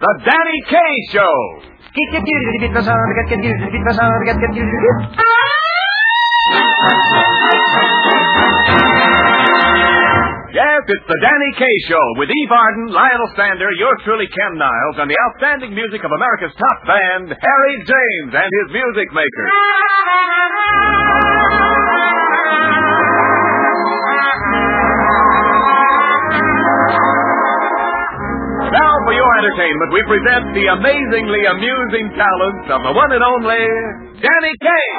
The Danny Kaye Show. Yes, it's the Danny Kaye Show with Eve Arden, Lionel Sander, yours truly, Ken Niles, and the outstanding music of America's top band, Harry James and his music makers. Now, for your entertainment, we present the amazingly amusing talents of the one and only Danny Kaye.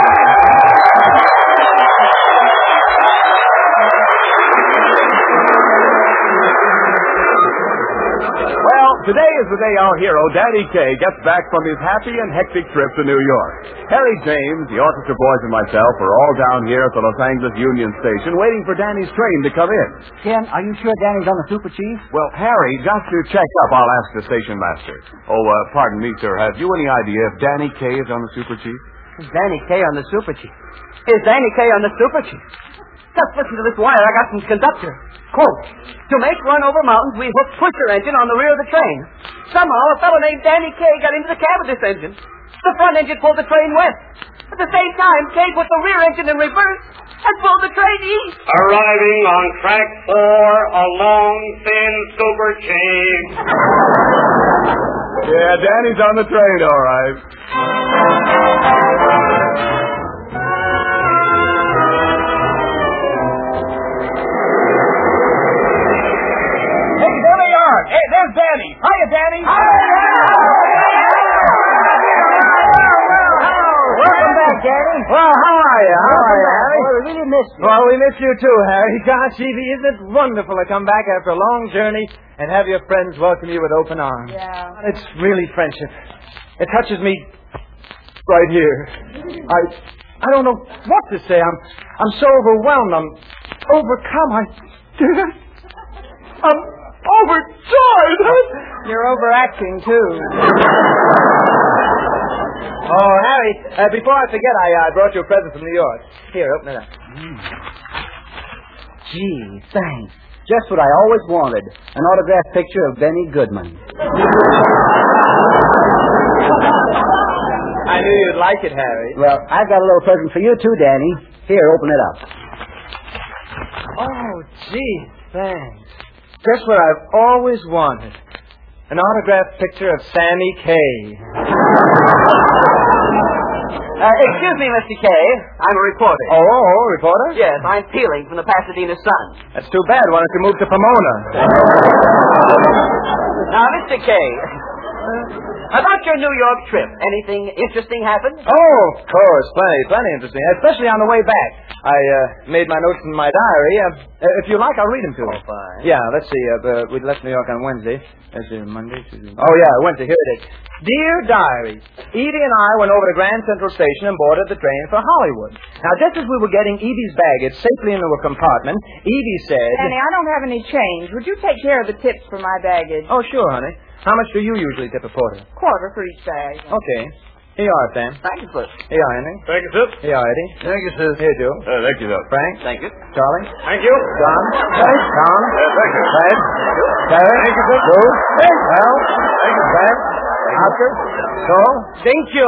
Well, today is the day our hero, Danny Kaye, gets back from his happy and hectic trip to New York. Harry James, the orchestra boys, and myself are all down here at the Los Angeles Union Station waiting for Danny's train to come in. Ken, are you sure Danny's on the Super Chief? Well, Harry, just to check up, I'll ask the station master. Oh, pardon me, sir. Have you any idea if Danny Kaye is on the Super Chief? Is Danny Kaye on the Super Chief? Is Danny Kaye on the Super Chief? Just listen to this wire I got from the conductor. Quote, to make run over mountains, we hooked pusher engine on the rear of the train. Somehow, a fellow named Danny Kaye got into the cab of this engine. The front engine pulled the train west. At the same time, Kaye put the rear engine in reverse and pulled the train east. Arriving on track 4, a long, thin super chain. Yeah, Danny's on the train, all right. Hey, there's Danny. Hiya, Danny. Welcome back, Danny. Well, how are you? Harry? Well, we really missed you. Well, we miss you too, Harry. Gosh, Evie, isn't it wonderful to come back after a long journey and have your friends welcome you with open arms? Yeah. It's really friendship. It touches me right here. I don't know what to say. I'm so overwhelmed. I'm overcome. I'm overjoyed. You're overacting, too. Oh, Harry, before I forget, I brought you a present from New York. Here, open it up. Gee, thanks. Just what I always wanted. An autographed picture of Benny Goodman. I knew you'd like it, Harry. Well, I've got a little present for you, too, Danny. Here, open it up. Oh, gee, thanks. Just what I've always wanted. An autographed picture of Sammy Kaye. Excuse me, Mr. Kaye. I'm a reporter. Oh, reporter? Yes, I'm peeling from the Pasadena Sun. That's too bad. Why don't you move to Pomona? Now, Mr. Kaye, about your New York trip, anything interesting happened? Oh, of course. Plenty interesting. Especially on the way back. I made my notes in my diary. If you like, I'll read them to you. Oh, fine. Yeah, let's see. We left New York on Wednesday. Let's see, Monday, Tuesday. Oh, yeah, Wednesday. Here it is. Dear Diary, Edie and I went over to Grand Central Station and boarded the train for Hollywood. Now, just as we were getting Evie's baggage safely into a compartment, Evie said... Danny, I don't have any change. Would you take care of the tips for my baggage? Oh, sure, honey. How much do you usually tip a porter? Quarter for each bag. Okay. Here you are, Sam. Thank you, sir. Here you are, Henry. Thank you, sir. Here you are, Eddie. Thank you, sir. Here, Joe. Thank you, though. Frank. Thank you. Charlie. Thank you. John. Tom. Thank you. Fred. Terry. Thank you, sir. Lou. Thank you. Al. Thank you. Fred. Oscar. Saul. Thank you.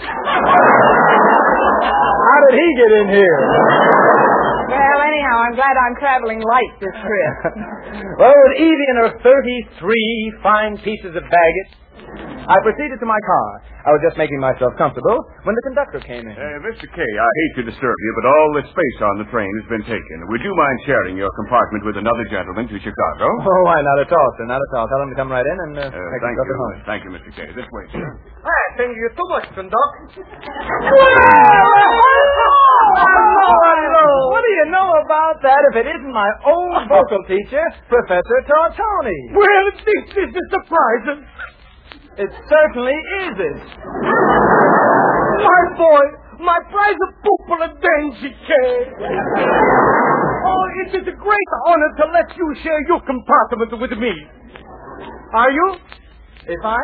How did he get in here? Well, anyhow, I'm glad I'm traveling light this trip. Well, with Evie and her 33 fine pieces of baggage, I proceeded to my car. I was just making myself comfortable when the conductor came in. Mr. Kaye, I hate to disturb you, but all the space on the train has been taken. Would you mind sharing your compartment with another gentleman to Chicago? Oh, why, not at all, sir, not at all. Tell him to come right in and take Thank himself you. home. Thank you, Mr. Kaye. This way, sir. Thank you too much, conductor. What do you know about that if it isn't my own vocal teacher, Professor Tortoni? Well, this is the surprise. It certainly is. My boy, my prize of pupil Danny Kaye. Oh, it is a great honor to let you share your compartment with me. Are you? If I?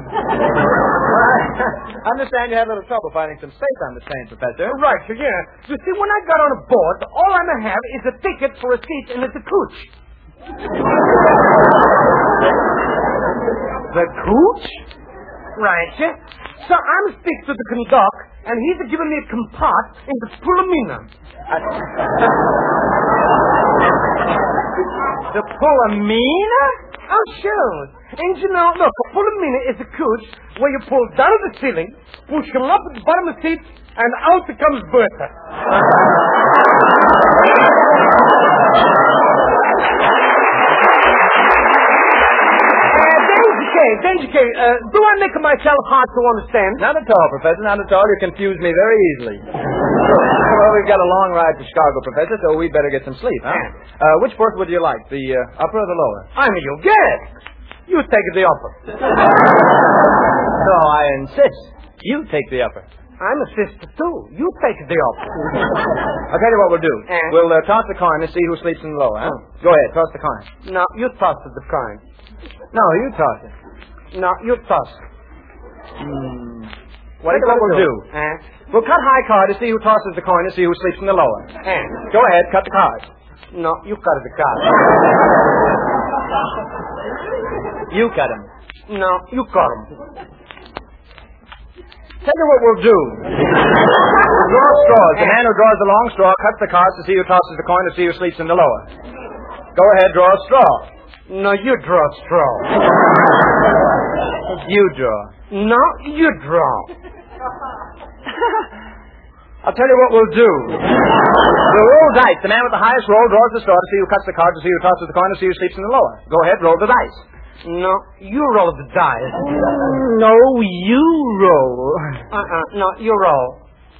I understand you had a little trouble finding some space on the train, Professor. Right, yeah. You see, when I got on board, all I'm going to have is a ticket for a seat in the coach. The cooch? Right, yeah. So I'm speak to the conduct, and he's giving me a compart in the Pulamina. The Pulamina? Oh, sure. And you know, look, a Pulamina is a cooch where you pull down the ceiling, push him up at the bottom of the seat, and out comes Bertha. Danger K, do I make myself hard to understand? Not at all, Professor, not at all. You confuse me very easily. Well, we've got a long ride to Chicago, Professor, so we'd better get some sleep, huh? Which berth would you like, the upper or the lower? I'm your guest. You take the upper. No, I insist. You take the upper. I'm a sister, too. You take the upper. I'll tell you what we'll do. We'll toss the coin and see who sleeps in the lower, huh? Go ahead, toss the coin. No, you toss the coin. No, you toss it. No, you toss. What we'll do? We'll cut high card to see who tosses the coin and see who sleeps in the lower. Go ahead, cut the card. No, you cut the card. You cut him. No, you cut him. Tell you what we'll do. We'll draw straws. The man who draws the long straw cuts the cards to see who tosses the coin and see who sleeps in the lower. Go ahead, draw a straw. No, you draw straw. You draw. No, you draw. I'll tell you what we'll do. We'll roll dice. The man with the highest roll draws the straw to see who cuts the cards, to see who tosses the coin, to see who sleeps in the lower. Go ahead, roll the dice. No, you roll the dice. No, you roll. No, you roll.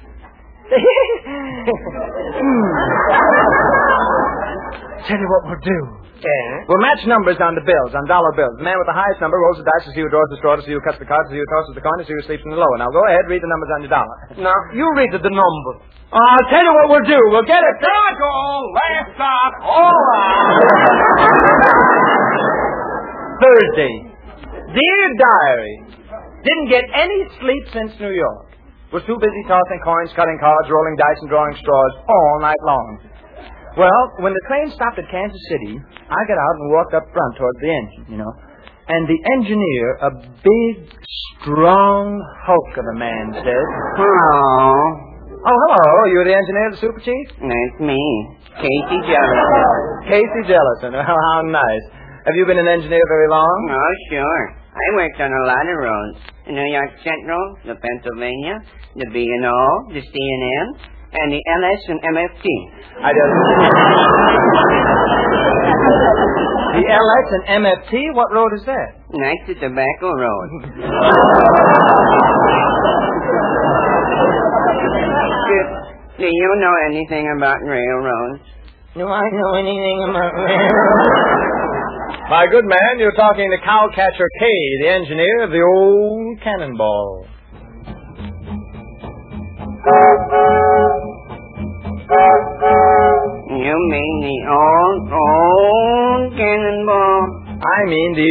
Tell you what we'll do. We'll match numbers on the bills, on dollar bills. The man with the highest number rolls the dice to see who draws the straw, to see who cuts the cards, to see who tosses the coin, to see who sleeps in the lower. Now go ahead, read the numbers on your dollar. Now, you read the number. I'll tell you what we'll do. We'll get it. Chicago, last stop, all right. Thursday. Dear Diary, didn't get any sleep since New York. Was too busy tossing coins, cutting cards, rolling dice, and drawing straws all night long. Well, when the train stopped at Kansas City, I got out and walked up front towards the engine, And the engineer, a big, strong hulk of a man, said, Hello. Oh, hello. You're the engineer of the Super Chief? That's me, Casey Jellison. Casey Jellison. Oh, how nice. Have you been an engineer very long? Oh, sure. I worked on a lot of roads. The New York Central, the Pennsylvania, the B&O, the C&M, and the LS and MFT. The LS and MFT? What road is that? That's the Tobacco Road. Do you know anything about railroads? Do I know anything about railroads? My good man, you're talking to Cowcatcher K, the engineer of the old Cannonball. You mean the old Cannonball? I mean the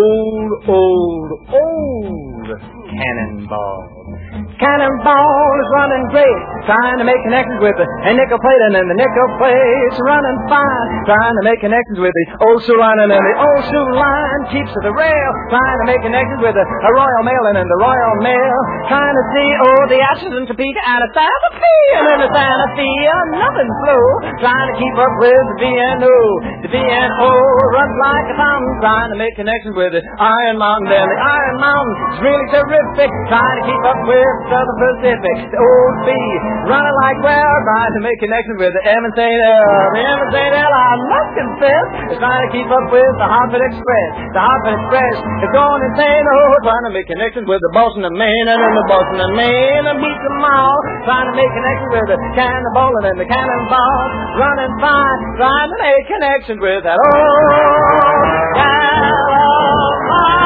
old Cannonball. Cannonball is running great, trying to make connections with a nickel plate, and then the nickel plate's running fine, trying to make connections with the old Sioux line, and then the old Sioux line keeps to the rail, trying to make connections with a Royal Mail, and then the Royal Mail trying to see the Ashes and Topeka and a Santa Fe, and then the Santa Fe nothing flew, trying to keep up with the B&O. The B&O runs like a fountain, trying to make connections with the Iron Mountain, then the Iron Mountain is really terrific, trying to keep up with Southern Pacific. The old B running like well, trying to make connections with the M and St. L. The M and St. L, I must confess, is trying to keep up with the Hartford Express. The Hartford Express is going insane, trying to make connections with the Boston and Maine, and then the Boston and Maine, and beat them all, trying to make connections with the Cannonball, and then the Cannonball running fine, trying to make connections with that old Cannonball.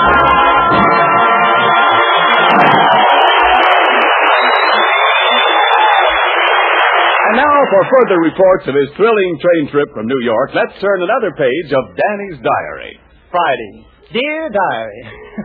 And now, for further reports of his thrilling train trip from New York, let's turn another page of Danny's diary. Friday. Dear Diary.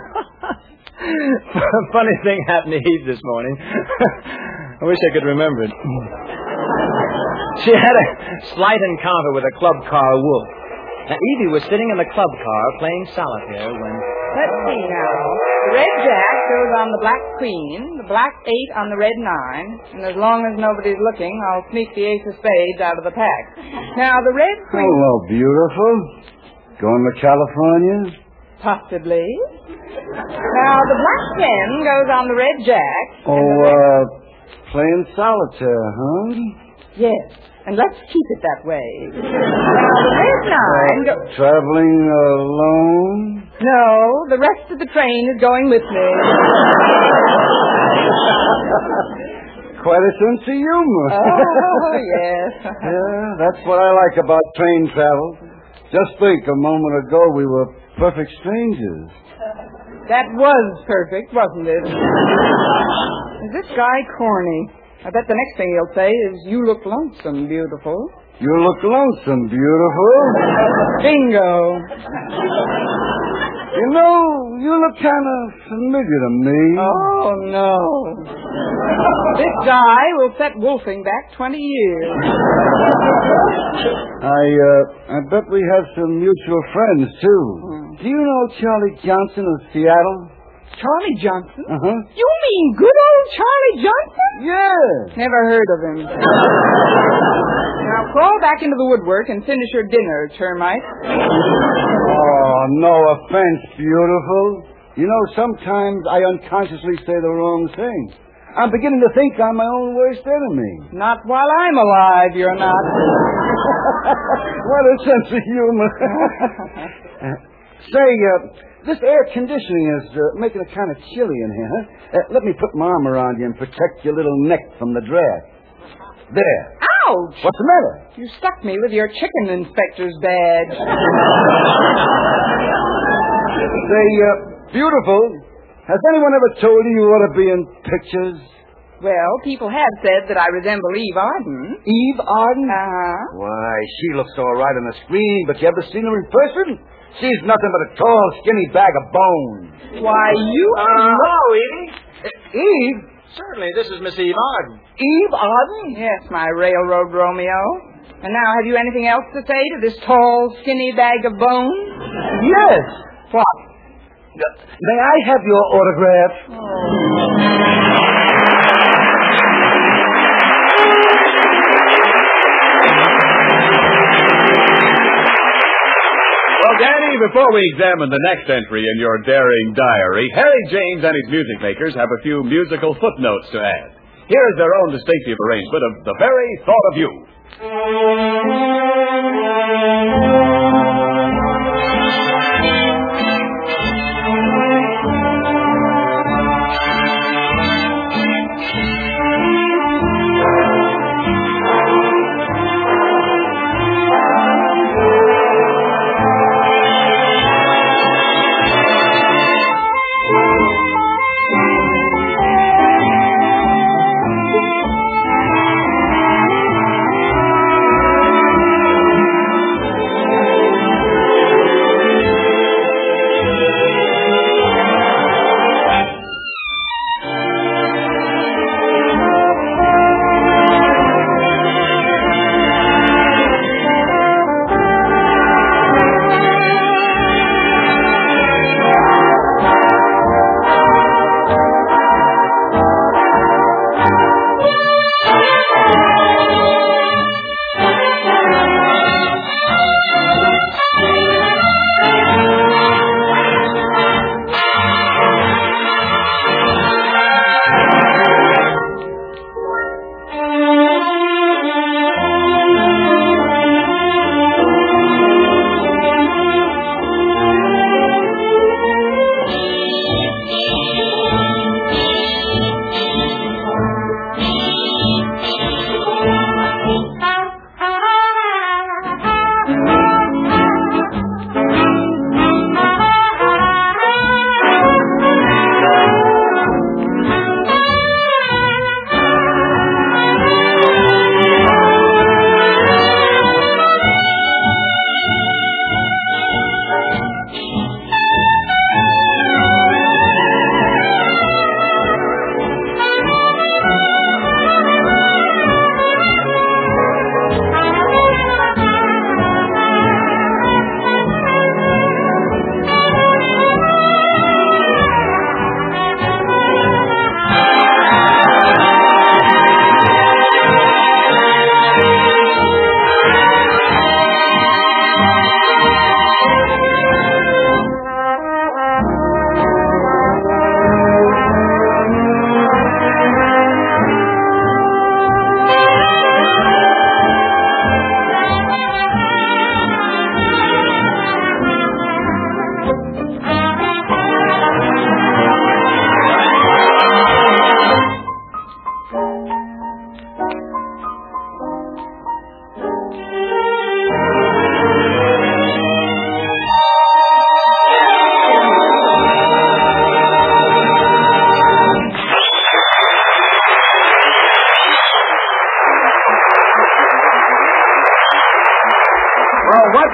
Funny thing happened to Eve this morning. I wish I could remember it. She had a slight encounter with a club car wolf. Now, Evie was sitting in the club car playing solitaire when Let's see now. The red jack goes on the black queen, the black 8 on the red 9, and as long as nobody's looking, I'll sneak the ace of spades out of the pack. Now, the red queen... Hello, beautiful. Going to California? Possibly. Now, the black 10 goes on the red jack. Playing solitaire, huh? Yes, and let's keep it that way. Now, the red 9 goes... Traveling alone? No, the rest of the train is going with me. Quite a sense of humor. Oh, yes. Yeah, that's what I like about train travel. Just think, a moment ago we were perfect strangers. That was perfect, wasn't it? Is this guy corny? I bet the next thing he'll say is, you look lonesome, beautiful. You look lonesome, beautiful. Bingo. You know, you look kind of familiar to me. Oh, no. This guy will set Wolfing back 20 years. I bet we have some mutual friends, too. Do you know Charlie Johnson of Seattle? Charlie Johnson? Uh-huh. You mean good old Charlie Johnson? Yeah. Never heard of him. Now crawl back into the woodwork and finish your dinner, termite. Oh, no offense, beautiful. You know, sometimes I unconsciously say the wrong thing. I'm beginning to think I'm my own worst enemy. Not while I'm alive, you're not. What a sense of humor. Say, this air conditioning is making it kind of chilly in here, huh? Let me put my arm around you and protect your little neck from the draft. There. Ouch! What's the matter? You stuck me with your chicken inspector's badge. Say, beautiful, has anyone ever told you you ought to be in pictures? Well, people have said that I resemble Eve Arden. Eve Arden? Uh-huh. Why, she looks all right on the screen, but you ever seen her in person? She's nothing but a tall, skinny bag of bones. Why, you... Hello, Edie. Eve? Certainly, this is Miss Eve Arden. Eve Arden? Yes, my railroad Romeo. And now, have you anything else to say to this tall, skinny bag of bones? Yes. What? May I have your autograph? Well, Danny, before we examine the next entry in your daring diary, Harry James and his music makers have a few musical footnotes to add. Here is their own distinctive arrangement of The Very Thought of You.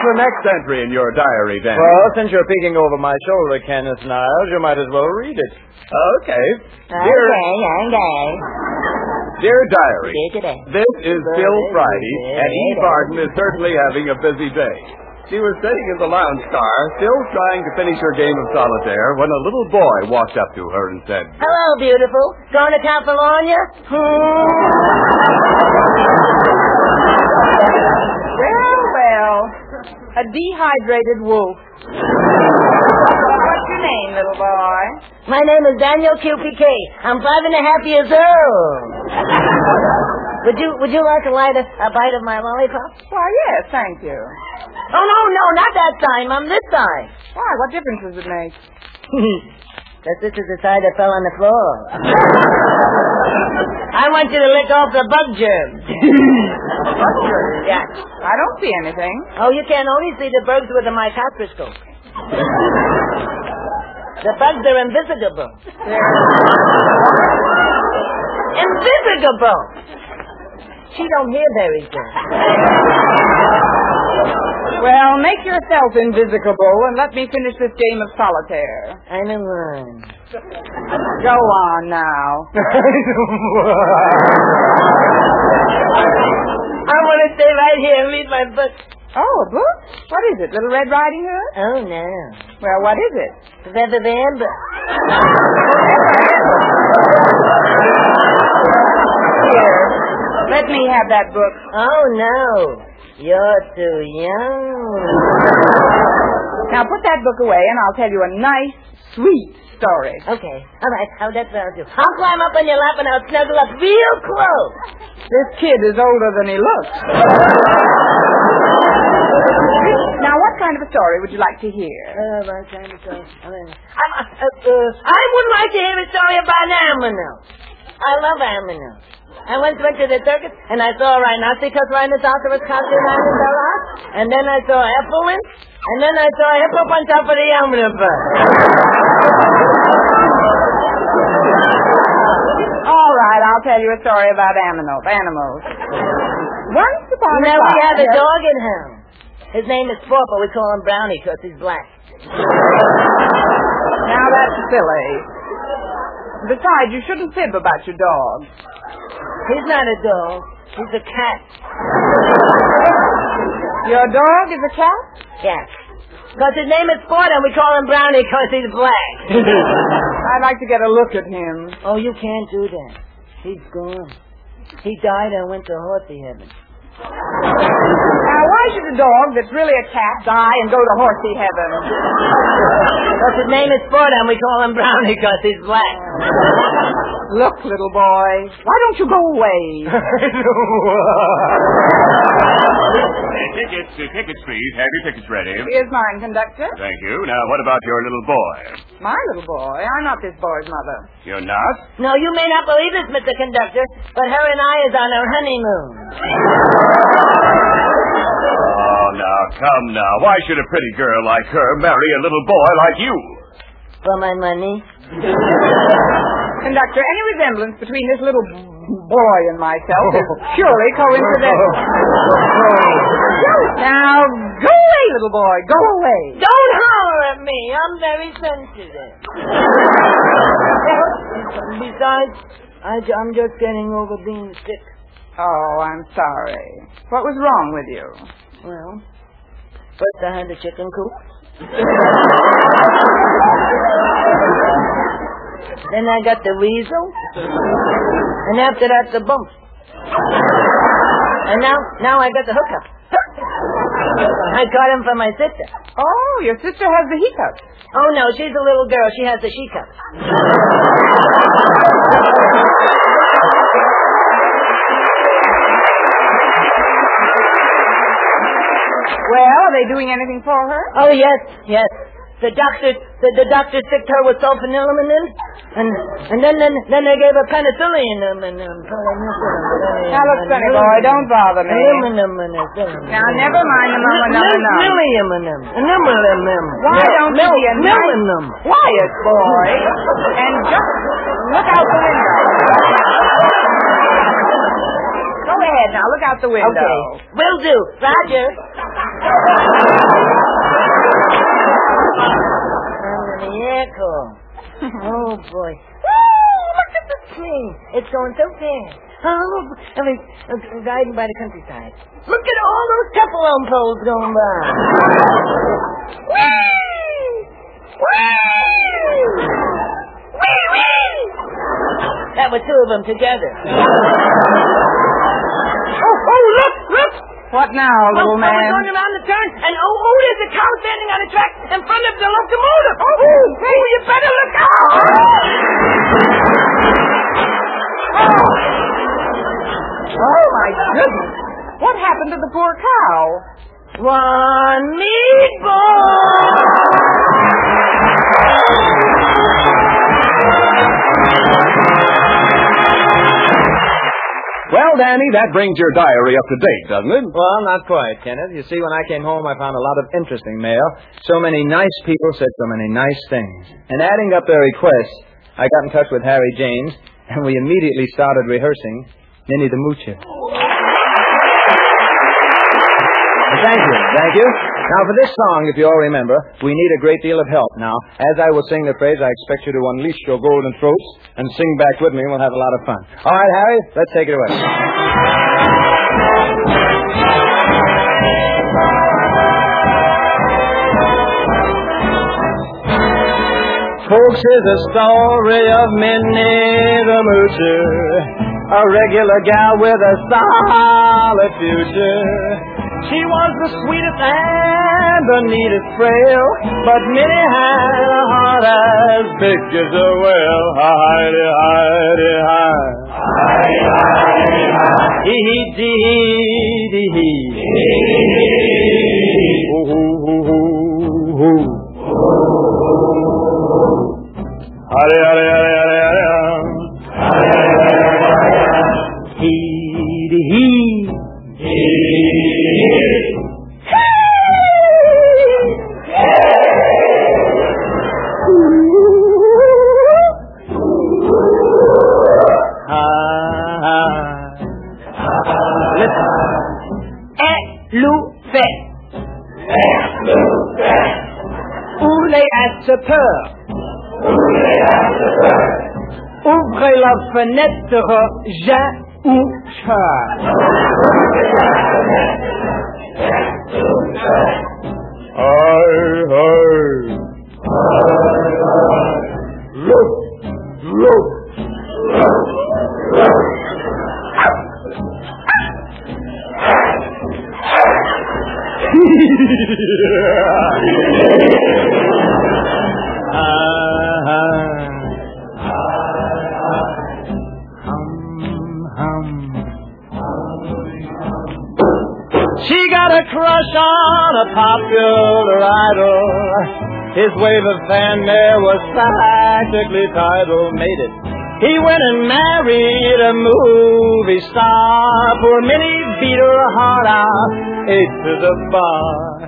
the next entry in your diary, Danny? Well, since you're peeking over my shoulder, Kenneth Niles, you might as well read it. Okay. Dear Diary, this is still Friday, and Eve Arden is certainly having a busy day. She was sitting in the lounge car, still trying to finish her game of solitaire, when a little boy walked up to her and said, Hello, beautiful. Going to California? Well, a dehydrated wolf. What's your name, little boy? My name is Daniel QPK. I'm 5.5 years old. Would you like to light a bite of my lollipop? Why, yes, thank you. Oh, no, not that side, Mom, this side. Why, what difference does it make? This is the side that fell on the floor. I want you to lick off the bug germs. Bug germs? Yeah. I don't see anything. Oh, you can only see the bugs with a microscope. The bugs are invisible. Invisible! She don't hear very good. Well, make yourself invisible and let me finish this game of solitaire. I know one. Go on now. I want to stay right here and read my book. Oh, a book? What is it, Little Red Riding Hood? Oh, no. Well, what is it? Feather Van book. Here, let me have that book. Oh, no. You're too young. Now put that book away and I'll tell you a nice, sweet story. Okay. All right. How that sound you? I'll climb up on your lap and I'll snuggle up real close. This kid is older than he looks. Now, what kind of a story would you like to hear? What kind of story? I would like to hear a story about animals. I love animals. I once went to the circus, and I saw a rhinoceros, rhinoceros, and then I saw Effelin, and then I saw a hippo on top of the omnibus. All right, I'll tell you a story about animals. Once upon a time... We have a dog at home. His name is Sport, but we call him Brownie because he's black. Now, that's silly. Besides, you shouldn't fib about your dog. He's not a dog. He's a cat. Your dog is a cat? Yes. Because his name is Sport, and we call him Brownie because he's black. I'd like to get a look at him. Oh, you can't do that. He's gone. He died and went to horsey heaven. Now, why should a dog that's really a cat die and go to horsey heaven? Because his name is Sport, and we call him Brownie because he's black. Look, little boy, why don't you go away? Tickets, please. Have your tickets ready. Here's mine, conductor. Thank you. Now, what about your little boy? My little boy? I'm not this boy's mother. You're not? No, you may not believe this, Mr. Conductor, but her and I is on our honeymoon. Oh, now, come now. Why should a pretty girl like her marry a little boy like you? For my money? Conductor, any resemblance between this little boy and myself is purely coincidental. Now, go away, little boy. Go away. Don't holler at me. I'm very sensitive. Besides, I'm just getting over being sick. Oh, I'm sorry. What was wrong with you? Well, first I had the chicken coop. Then I got the weasel. And after that, the bump. And now I got the hookup. I got him for my sister. Oh, your sister has the hiccups. Oh, no, she's a little girl. She has the she-cup. Well, are they doing anything for her? Oh, yes. The doctor sicked her with sulfanilamine, and then they gave her penicillin. Now, look, Sonny boy, don't bother me. Now, never mind the Why don't you be a nice, quiet boy and just look out the window? Go ahead now, look out the window. Okay, will do. Roger. Yeah, cool. Oh, boy. Woo! Look at the train. It's going so fast. Riding by the countryside. Look at all those telephone poles going by. Whee! Whee! Whee! Whee! That was two of them together. Oh, look! What now, little man? We're going around the turn, and there's a cow standing on a track in front of the locomotive. You better look out! Oh, my goodness. What happened to the poor cow? One meatball! Well, Danny, that brings your diary up to date, doesn't it? Well, not quite, Kenneth. You see, when I came home, I found a lot of interesting mail. So many nice people said so many nice things. And adding up their requests, I got in touch with Harry James, and we immediately started rehearsing Minnie the Moocher. Thank you. Now, for this song, if you all remember, we need a great deal of help. Now, as I will sing the phrase, I expect you to unleash your golden throats and sing back with me, and we'll have a lot of fun. All right, Harry, let's take it away. Folks, here's the story of Minnie the Moocher, a regular gal with a solid future. She was the sweetest and the neatest frail, but Minnie had a heart as big as a whale. Hi-de, hi-de, hi. Hi-de, hi-de, hi. Hee-hee-dee-hee-dee-hee. Hee-hee-dee-hee. Ooh-hoo-hoo-hoo-hoo. Hi-de, hi-de, hi-de, hi-de, hi-de. Hee-dee-hee. Ouvrez la fenêtre, j'ouche. Look. She got a crush on a popular idol. His wave of fanfare was practically tidal, made it. He went and married a movie star. Poor Minnie beat her heart out, ate to the bar.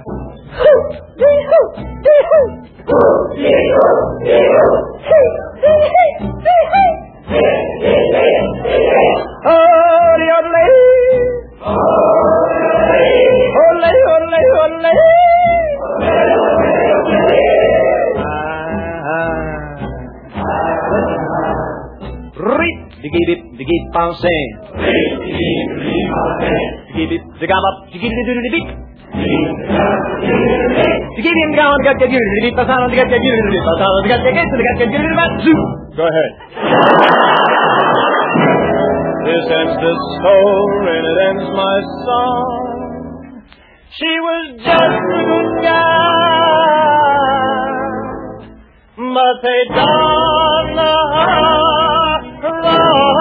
Keep on saying. Go ahead. This ends the story and it ends my song. She was just a good guy, but they done her wrong.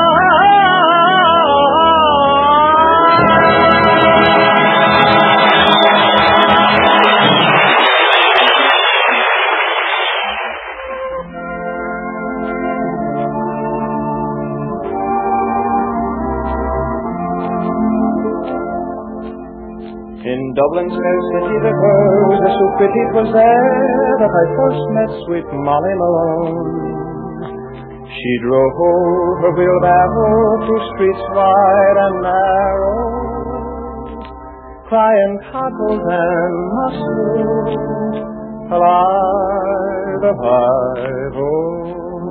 In Dublin's fair city the girls are so pretty, 'twas there that I first met sweet Molly Malone. She drove her wheelbarrow through streets wide and narrow, crying cockles and mussels, alive, alive, oh.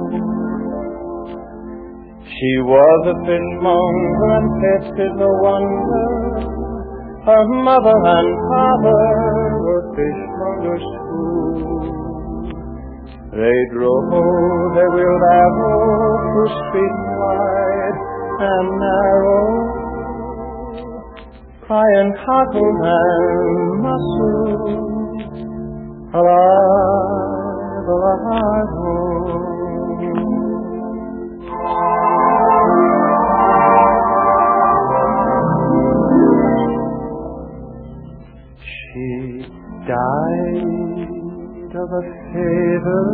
She was a fishmonger and tasted no wonder. Her mother and father were fishmongers too. They drove their wheeled arrow through streets wide and narrow, crying cockles and mussels, alive, alive, oh. She died of a fever,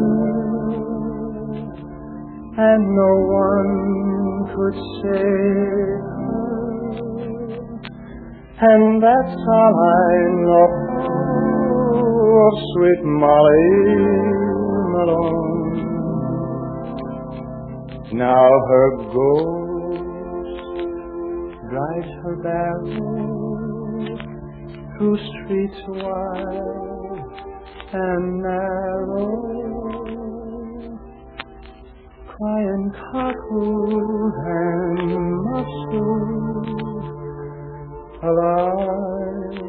and no one could save her, and that's all I know of sweet Molly Malone. Now her ghost drives her barrel through streets wide and narrow, crying cockles and mussels, alive,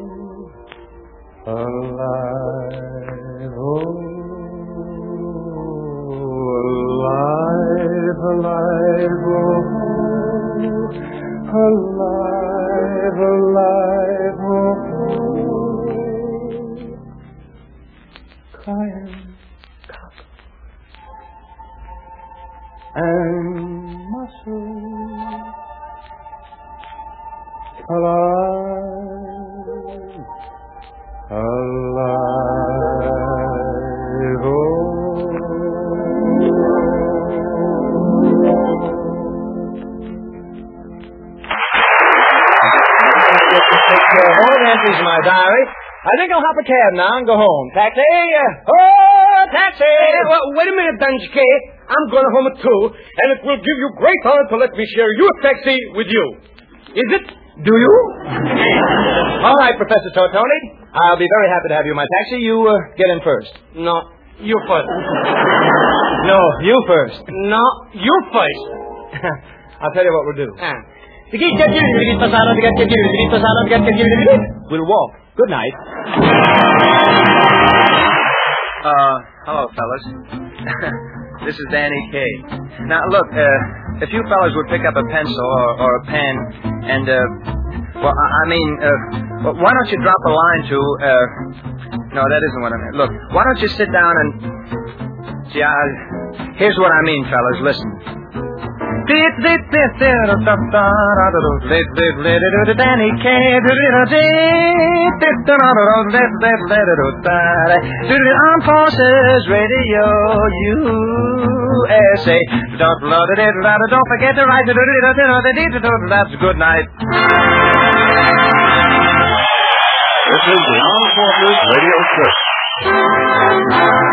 alive, oh, alive, alive, oh, alive, alive, oh. Crying cockles and mussels, alive, alive, oh. All the entries in my diary. I think I'll hop a cab now and go home. Taxi! Oh, taxi! Well, wait a minute, Danjike. I'm going home too, and it will give you great honor to let me share your taxi with you. Is it? Do you? All right, Professor Tortoni. I'll be very happy to have you in my taxi. You get in first. No, you first. No, you first. No, you first. I'll tell you what we'll do. We'll walk. Good night. Hello, fellas. This is Danny Kaye. Now, look, if you fellas would pick up a pencil or a pen and, why don't you drop a line to, no, that isn't what I meant. Look, why don't you sit down and, see, here's what I mean, fellas, listen. Danny Kaye Armed Forces Radio USA. Don't forget to write. That's good night. This is the Armed Forces Radio Service.